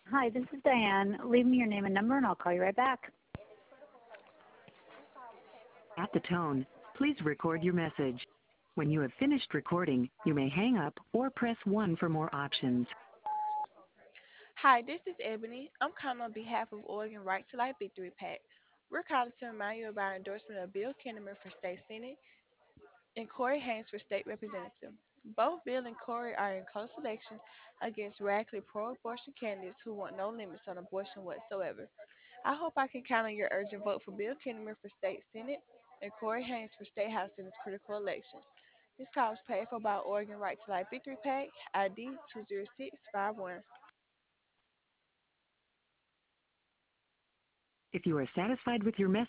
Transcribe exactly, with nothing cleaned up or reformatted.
Hi, this is Diane. Leave me your name and number, and I'll call you right back. At the tone, please record your message. When you have finished recording, you may hang up or press one for more options. Hi, this is Ebony. I'm calling on behalf of Oregon Right to Life Victory PAC. We're calling to remind you of our endorsement of Bill Kinnaman for State Senate and Corey Haynes for State Representative. Both Bill and Corey are in close election against radically pro-abortion candidates who want no limits on abortion whatsoever. I hope I can count on your urgent vote for Bill Kinnaman for State Senate and Corey Haynes for State House in this critical election. This call is paid for by Oregon Right to Life Victory PAC, I D two zero six five one. If you are satisfied with your message,